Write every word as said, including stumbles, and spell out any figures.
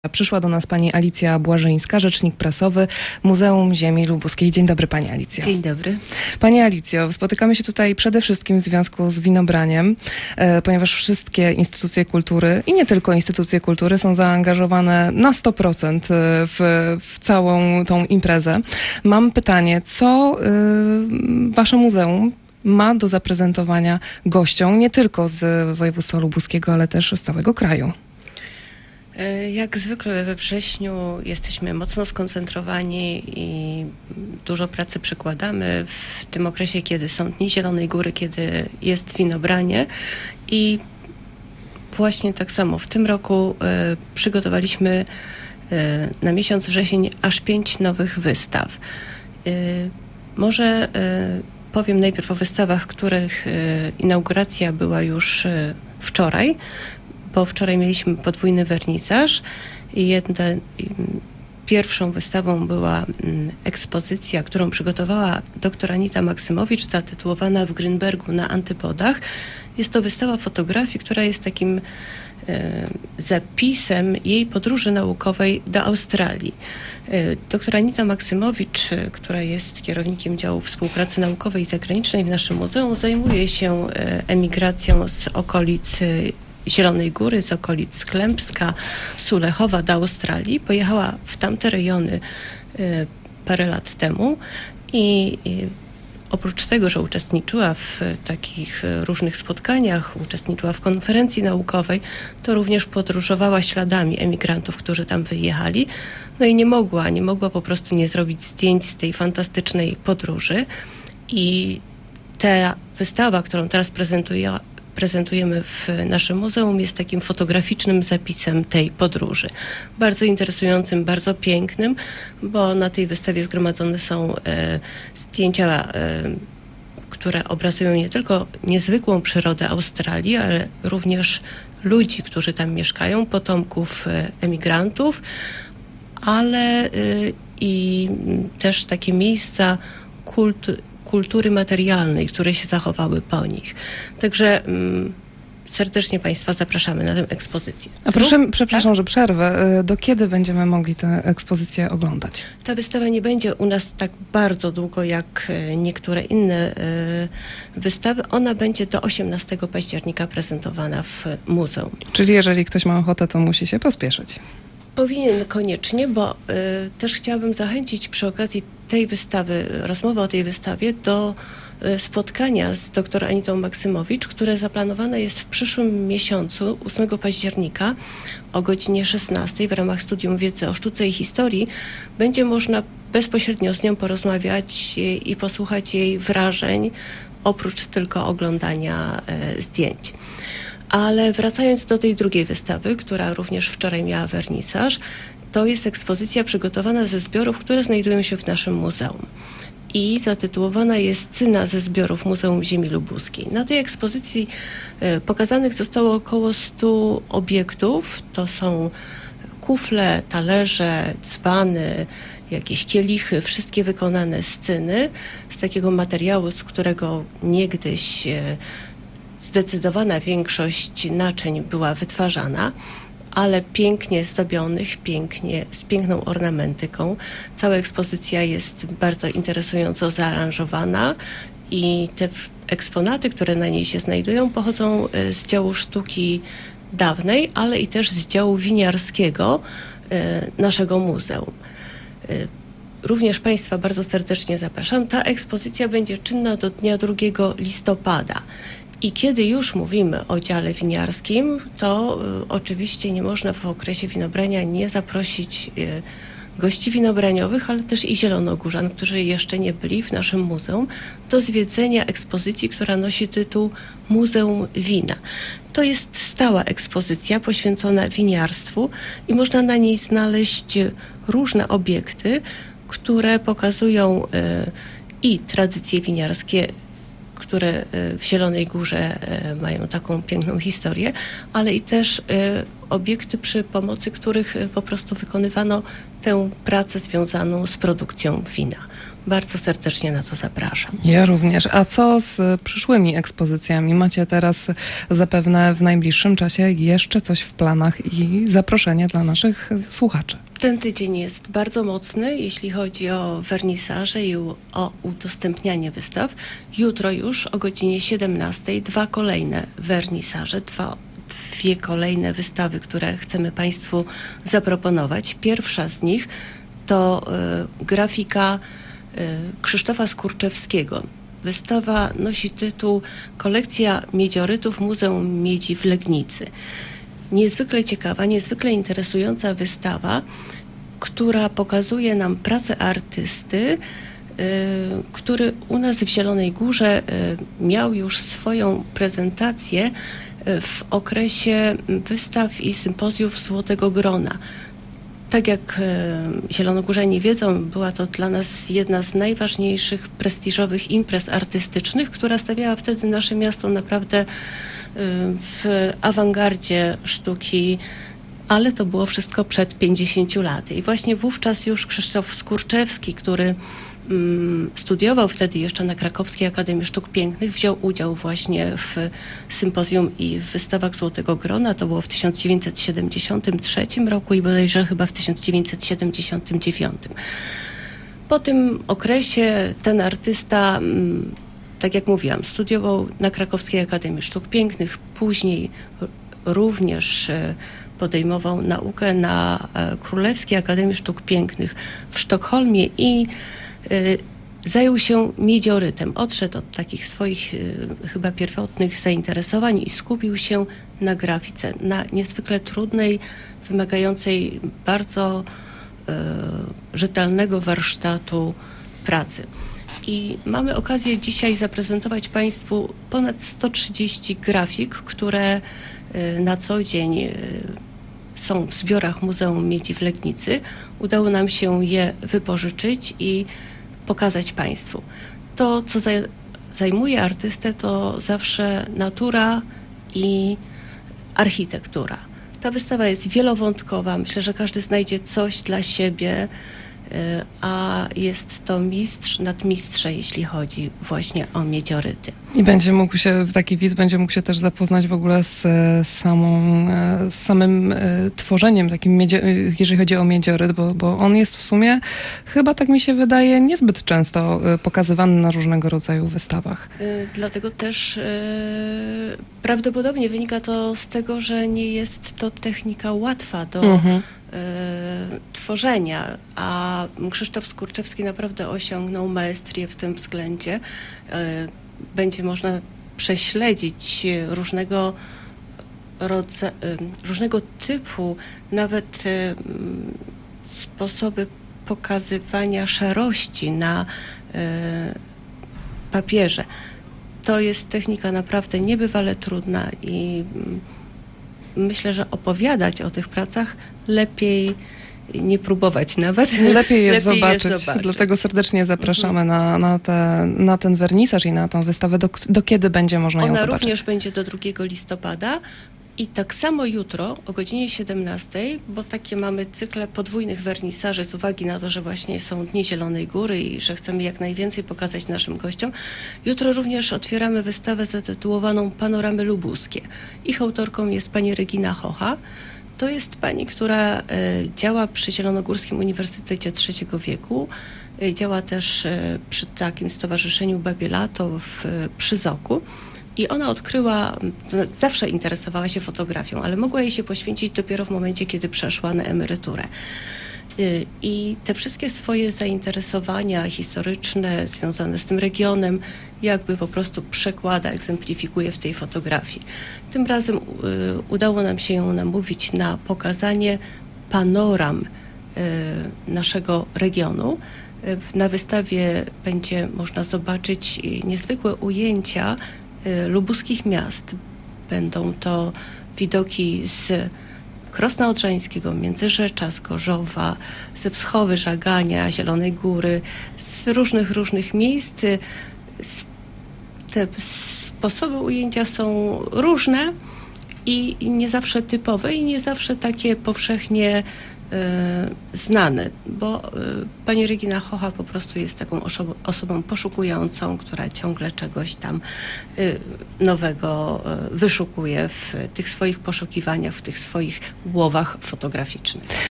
Przyszła do nas pani Alicja Błażyńska, rzecznik prasowy Muzeum Ziemi Lubuskiej. Dzień dobry, pani Alicjo. Dzień dobry. Pani Alicjo, spotykamy się tutaj przede wszystkim w związku z winobraniem, e, ponieważ wszystkie instytucje kultury i nie tylko instytucje kultury są zaangażowane na sto procent w, w całą tą imprezę. Mam pytanie, co e, wasze muzeum ma do zaprezentowania gościom nie tylko z województwa lubuskiego, ale też z całego kraju? Jak zwykle we wrześniu jesteśmy mocno skoncentrowani i dużo pracy przykładamy w tym okresie, kiedy są Dni Zielonej Góry, kiedy jest winobranie. I właśnie tak samo w tym roku y, przygotowaliśmy y, na miesiąc wrzesień aż pięć nowych wystaw. Y, może y, powiem najpierw o wystawach, których y, inauguracja była już y, wczoraj, bo wczoraj mieliśmy podwójny wernisaż i jedna, pierwszą wystawą była ekspozycja, którą przygotowała dr Anita Maksymowicz, zatytułowana W Grünbergu na antypodach. Jest to wystawa fotografii, która jest takim e, zapisem jej podróży naukowej do Australii. E, dr Anita Maksymowicz, która jest kierownikiem działu współpracy naukowej i zagranicznej w naszym muzeum, zajmuje się e, emigracją z okolic Zielonej Góry, z okolic Klępska, Sulechowa do Australii. Pojechała w tamte rejony y, parę lat temu i y, oprócz tego, że uczestniczyła w y, takich y, różnych spotkaniach, uczestniczyła w konferencji naukowej, to również podróżowała śladami emigrantów, którzy tam wyjechali. No i nie mogła, nie mogła po prostu nie zrobić zdjęć z tej fantastycznej podróży. I ta wystawa, którą teraz prezentuję, prezentujemy w naszym muzeum, jest takim fotograficznym zapisem tej podróży. Bardzo interesującym, bardzo pięknym, bo na tej wystawie zgromadzone są e, zdjęcia, e, które obrazują nie tylko niezwykłą przyrodę Australii, ale również ludzi, którzy tam mieszkają, potomków e, emigrantów, ale e, i też takie miejsca kultu, kultury materialnej, które się zachowały po nich. Także mm, serdecznie Państwa zapraszamy na tę ekspozycję. A proszę, przepraszam, tak? że przerwę. Do kiedy będziemy mogli tę ekspozycję oglądać? Ta wystawa nie będzie u nas tak bardzo długo jak niektóre inne y, wystawy. Ona będzie do osiemnastego października prezentowana w muzeum. Czyli jeżeli ktoś ma ochotę, to musi się pospieszyć. Powinien koniecznie, bo y, też chciałabym zachęcić przy okazji tej wystawy, rozmowy o tej wystawie, do y, spotkania z dr Anitą Maksymowicz, które zaplanowane jest w przyszłym miesiącu, ósmego października o godzinie szesnastej w ramach Studium Wiedzy o Sztuce i Historii. Będzie można bezpośrednio z nią porozmawiać i, i posłuchać jej wrażeń, oprócz tylko oglądania y, zdjęć. Ale wracając do tej drugiej wystawy, która również wczoraj miała wernisaż, to jest ekspozycja przygotowana ze zbiorów, które znajdują się w naszym muzeum. I zatytułowana jest Cyna ze zbiorów Muzeum Ziemi Lubuskiej. Na tej ekspozycji y, pokazanych zostało około stu obiektów. To są kufle, talerze, dzbany, jakieś kielichy, wszystkie wykonane z cyny, z takiego materiału, z którego niegdyś y, zdecydowana większość naczyń była wytwarzana, ale pięknie zdobionych, pięknie, z piękną ornamentyką. Cała ekspozycja jest bardzo interesująco zaaranżowana i te eksponaty, które na niej się znajdują, pochodzą z działu sztuki dawnej, ale i też z działu winiarskiego naszego muzeum. Również Państwa bardzo serdecznie zapraszam. Ta ekspozycja będzie czynna do dnia drugiego listopada. I kiedy już mówimy o dziale winiarskim, to y, oczywiście nie można w okresie winobrania nie zaprosić y, gości winobraniowych, ale też i zielonogórzan, którzy jeszcze nie byli w naszym muzeum, do zwiedzenia ekspozycji, która nosi tytuł Muzeum Wina. To jest stała ekspozycja poświęcona winiarstwu i można na niej znaleźć różne obiekty, które pokazują y, i tradycje winiarskie, które w Zielonej Górze mają taką piękną historię, ale i też obiekty, przy pomocy których po prostu wykonywano tę pracę związaną z produkcją wina. Bardzo serdecznie na to zapraszam. Ja również. A co z przyszłymi ekspozycjami? Macie teraz zapewne w najbliższym czasie jeszcze coś w planach i zaproszenie dla naszych słuchaczy. Ten tydzień jest bardzo mocny, jeśli chodzi o wernisaże i o udostępnianie wystaw. Jutro już o godzinie siedemnastej dwa kolejne wernisaże, dwa, dwie kolejne wystawy, które chcemy Państwu zaproponować. Pierwsza z nich to y, grafika y, Krzysztofa Skurczewskiego. Wystawa nosi tytuł Kolekcja miedziorytów Muzeum Miedzi w Legnicy. Niezwykle ciekawa, niezwykle interesująca wystawa, która pokazuje nam pracę artysty, y, który u nas w Zielonej Górze y, miał już swoją prezentację y, w okresie wystaw i sympozjów Złotego Grona. Tak jak y, zielonogórzanie wiedzą, była to dla nas jedna z najważniejszych, prestiżowych imprez artystycznych, która stawiała wtedy nasze miasto naprawdę w awangardzie sztuki, ale to było wszystko przed pięćdziesięciu laty. I właśnie wówczas już Krzysztof Skurczewski, który um, studiował wtedy jeszcze na Krakowskiej Akademii Sztuk Pięknych, wziął udział właśnie w sympozjum i w wystawach Złotego Grona. To było w tysiąc dziewięćset siedemdziesiątym trzecim roku i bodajże chyba w tysiąc dziewięćset siedemdziesiątym dziewiątym. Po tym okresie ten artysta um, tak jak mówiłam, studiował na Krakowskiej Akademii Sztuk Pięknych, później również podejmował naukę na Królewskiej Akademii Sztuk Pięknych w Sztokholmie i zajął się miedziorytem. Odszedł od takich swoich chyba pierwotnych zainteresowań i skupił się na grafice, na niezwykle trudnej, wymagającej bardzo rzetelnego warsztatu pracy. I mamy okazję dzisiaj zaprezentować Państwu ponad sto trzydzieści grafik, które na co dzień są w zbiorach Muzeum Miedzi w Legnicy. Udało nam się je wypożyczyć i pokazać Państwu. To, co zajmuje artystę, to zawsze natura i architektura. Ta wystawa jest wielowątkowa. Myślę, że każdy znajdzie coś dla siebie, a jest to mistrz nad mistrze, jeśli chodzi właśnie o miedzioryty. I będzie mógł się, taki widz będzie mógł się też zapoznać w ogóle z samą, z samym tworzeniem, takim miedzie, jeżeli chodzi o miedzioryt, bo, bo on jest w sumie, chyba tak mi się wydaje, niezbyt często pokazywany na różnego rodzaju wystawach. Dlatego też yy, prawdopodobnie wynika to z tego, że nie jest to technika łatwa do mhm. tworzenia, a Krzysztof Skurczewski naprawdę osiągnął maestrię w tym względzie. Będzie można prześledzić różnego rodzaju, różnego typu nawet sposoby pokazywania szarości na papierze. To jest technika naprawdę niebywale trudna i myślę, że opowiadać o tych pracach lepiej nie próbować nawet. Lepiej je, lepiej zobaczyć. je zobaczyć. Dlatego serdecznie zapraszamy na, na, te, na ten wernisaż i na tą wystawę. Do, do kiedy będzie można ją Ona zobaczyć? również będzie do drugiego listopada. I tak samo jutro o godzinie siedemnastej, bo takie mamy cykle podwójnych wernisaży z uwagi na to, że właśnie są Dni Zielonej Góry i że chcemy jak najwięcej pokazać naszym gościom. Jutro również otwieramy wystawę zatytułowaną Panoramy Lubuskie. Ich autorką jest pani Regina Hocha. To jest pani, która y, działa przy Zielonogórskim Uniwersytecie trzeciego wieku. Y, działa też y, przy takim stowarzyszeniu Babielato w, y, przy Zoku. I ona odkryła, zawsze interesowała się fotografią, ale mogła jej się poświęcić dopiero w momencie, kiedy przeszła na emeryturę. I te wszystkie swoje zainteresowania historyczne związane z tym regionem jakby po prostu przekłada, egzemplifikuje w tej fotografii. Tym razem udało nam się ją namówić na pokazanie panoram naszego regionu. Na wystawie będzie można zobaczyć niezwykłe ujęcia lubuskich miast. Będą to widoki z Krosna Odrzańskiego, Międzyrzecza, z Gorzowa, ze Wschowy, Żagania, Zielonej Góry, z różnych, różnych miejsc. Te sposoby ujęcia są różne i, i nie zawsze typowe i nie zawsze takie powszechnie y, znane, bo y, pani Regina Chocha po prostu jest taką oso- osobą poszukującą, która ciągle czegoś tam y, nowego y, wyszukuje w tych swoich poszukiwaniach, w tych swoich łowach fotograficznych.